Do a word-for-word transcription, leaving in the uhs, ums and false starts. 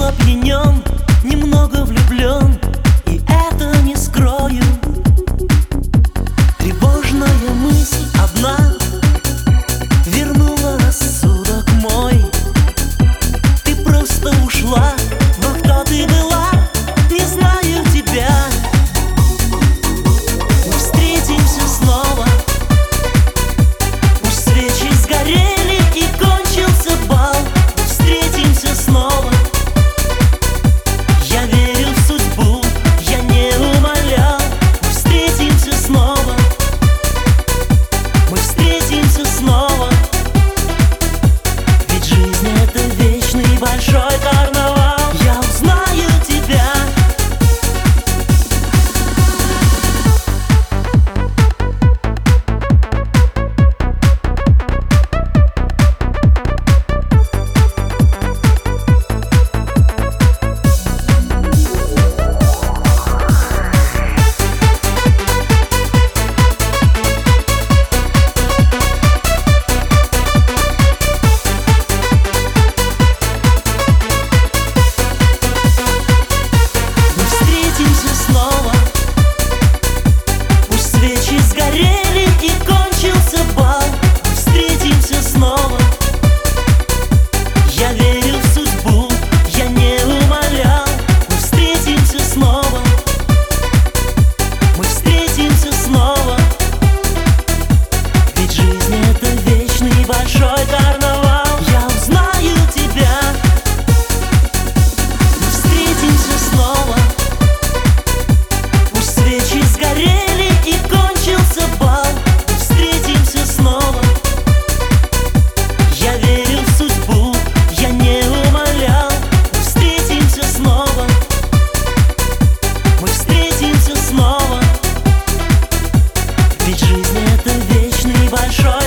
был опьянен, немного влюблен, и это не скрою. Тревожная мысль одна вернула рассудок мой. Ты просто ушла, но кто ты была, не знаю тебя. Мы встретимся снова, пусть свечи сгорели и кончился бал. Мы встретимся снова. Я верил в судьбу, я не умолял. Мы встретимся снова. Мы встретимся снова. Ведь жизнь — это вечный большой карнавал. Я узнаю тебя. Большой карнавал, я узнаю тебя. Мы встретимся снова, пусть свечи сгорели и кончился бал. Мы встретимся снова. Я верил в судьбу, я не умолял. Мы встретимся снова. Мы встретимся снова. Ведь жизнь — это вечный большой